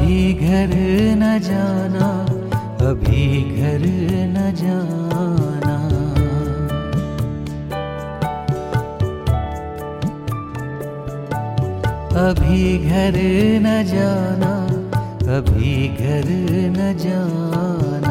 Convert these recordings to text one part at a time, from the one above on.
अभी घर न जाना, अभी घर न जाना। अभी घर न जाना, अभी घर न जाना।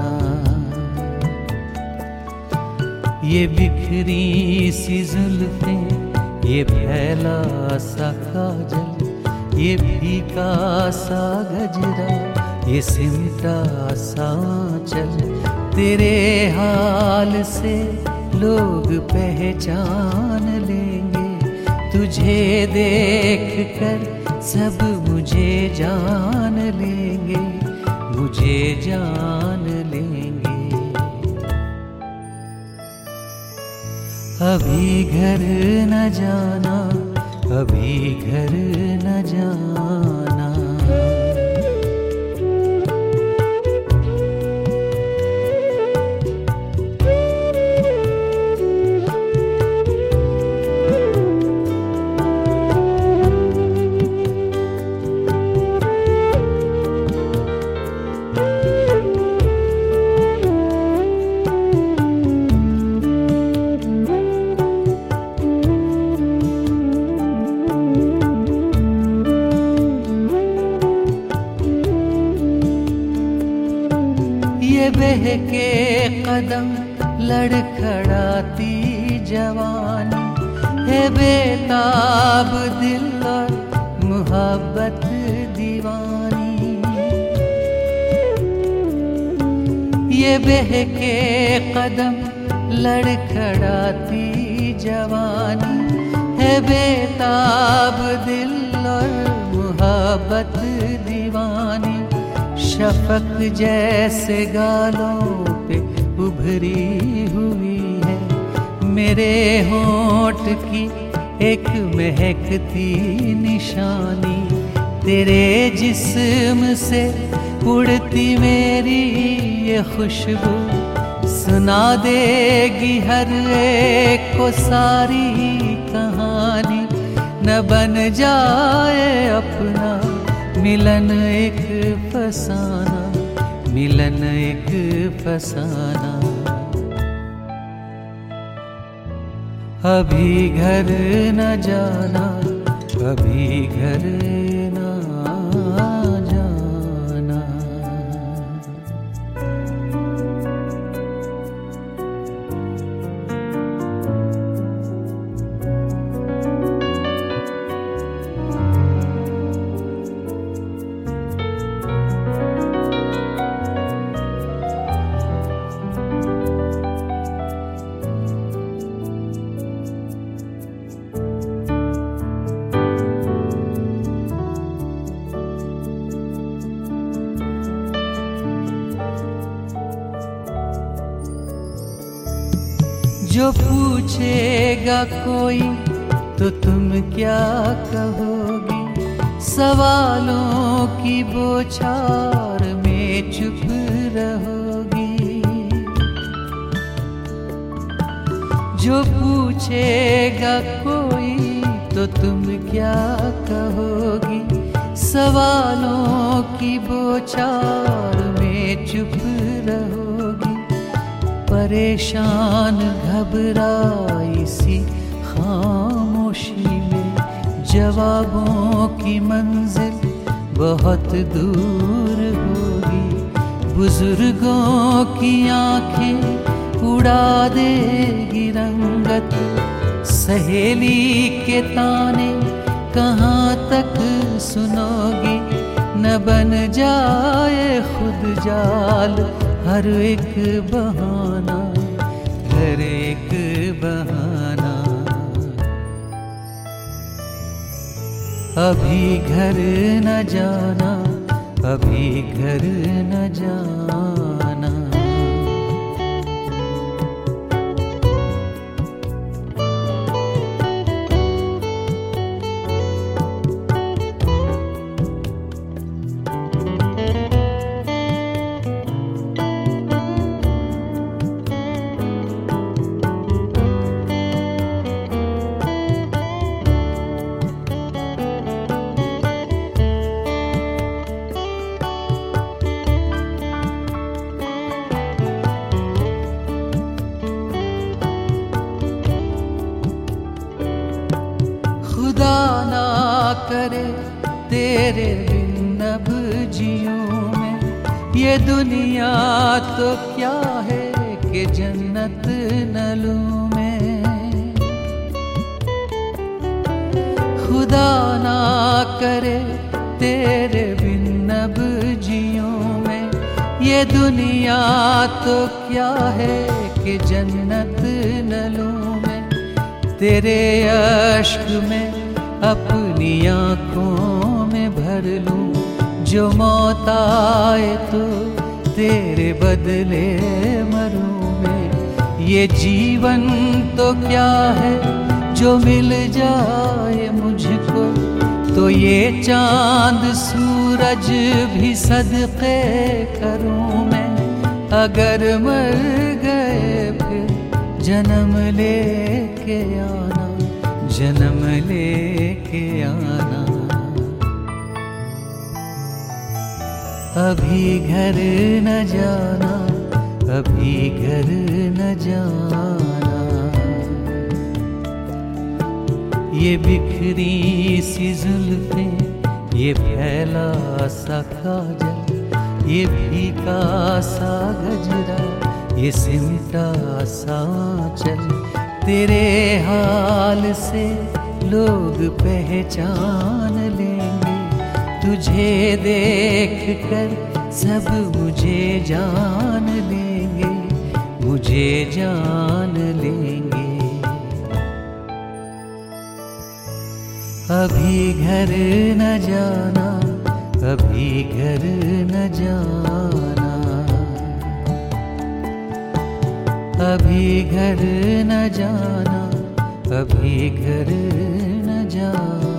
ये बिखरी सी जुल्फें, ये फैला सा काजल, ये फीका सा गजरा, ये सिमटा सा आंचल, तेरे हाल से लोग पहचान लेंगे। तुझे देख कर सब मुझे जान लेंगे, मुझे जान लेंगे। अभी घर न जाना, अभी घर न जाना। ये बहके कदम लड़खड़ाती जवानी है, बेताब दिल और मुहब्बत दीवानी। ये बहके कदम लड़खड़ाती जवानी है, बेताब दिल और मुहब्बत दीवानी। शफक जैसे गालों पे उभरी हुई है मेरे होंठ की एक महकती निशानी। तेरे जिस्म से उड़ती मेरी ये खुशबू सुना देगी हर एक को सारी कहानी। न बन जाए अपना मिलन एक फसाना, मिलन एक फसाना। अभी घर न जाना, अभी घर न जाना। जो पूछेगा कोई तो तुम क्या कहोगी, सवालों की बौछार में चुप रहोगी। जो पूछेगा कोई तो तुम क्या कहोगी, सवालों की बौछार में चुप रहोगी। परेशान घबराई सी खामोशी में जवाबों की मंजिल बहुत दूर होगी। बुजुर्गों की आंखें उड़ा देगी रंगत, सहेली के ताने कहाँ तक सुनोगी। न बन जाए खुद जाल हर एक बहाना, हर एक बहाना। अभी घर न जाना, अभी घर न जाना। तेरे बिन अब जियूं मैं, ये दुनिया तो क्या है कि जन्नत न लूं मैं। खुदा ना करे तेरे बिन अब जियूं मैं, ये दुनिया तो क्या है कि जन्नत न लूं मैं। तेरे अश्क में अपनी आँखों में भर लूं, जो मौत आए तो तेरे बदले मरूं मैं। ये जीवन तो क्या है जो मिल जाए मुझको, तो ये चांद सूरज भी सदके करूं मैं। अगर मर गए फिर जन्म लेके आना, जन्म लेके आना। अभी घर न जाना, अभी घर न जाना। ये बिखरी सी जुल्फें, ये फैला सा काजल, ये फीका सा गजरा, ये सिमटा सा आंचल, तेरे हाल से लोग पहचान लेंगे। तुझे देख कर सब मुझे जान लेंगे, मुझे जान लेंगे। अभी घर न जाना, अभी घर न जाना। अभी घर न जाना, अभी घर न जाना।